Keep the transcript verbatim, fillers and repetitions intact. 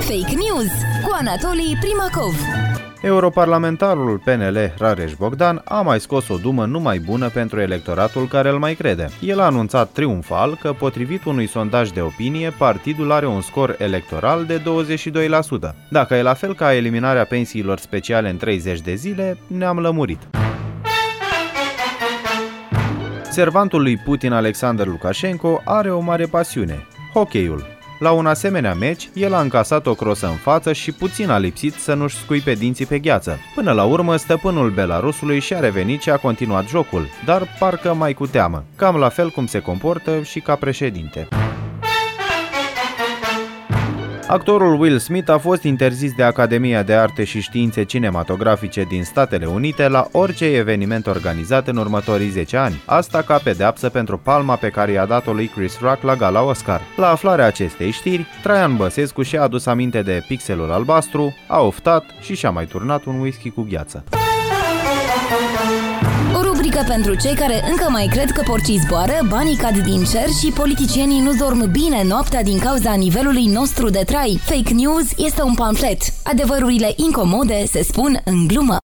Fake News cu Anatolii Primacov. Europarlamentarul P N L Rareș Bogdan a mai scos o dumă numai bună pentru electoratul care îl mai crede. El a anunțat triumfal că, potrivit unui sondaj de opinie, partidul are un scor electoral de douăzeci și doi la sută. Dacă e la fel ca eliminarea pensiilor speciale în treizeci de zile, ne-am lămurit. Servantul lui Putin, Alexander Lukashenko, are o mare pasiune: hocheiul. La un asemenea meci, el a încasat o crosă în față și puțin a lipsit să nu-și scuipe dinții pe gheață. Până la urmă, stăpânul Belarusului și-a revenit și a continuat jocul, dar parcă mai cu teamă, cam la fel cum se comportă și ca președinte. Actorul Will Smith a fost interzis de Academia de Arte și Științe Cinematografice din Statele Unite la orice eveniment organizat în următorii zece ani, asta ca pedeapsă pentru palma pe care i-a dat-o lui Chris Rock la gala Oscar. La aflarea acestei știri, Traian Băsescu și-a adus aminte de Pixelul Albastru, a oftat și și-a mai turnat un whisky cu gheață. O rubrică pentru cei care încă mai cred că porcii zboară, banii cad din cer și politicienii nu dorm bine noaptea din cauza nivelului nostru de trai. Fake News este un pamflet. Adevărurile incomode se spun în glumă.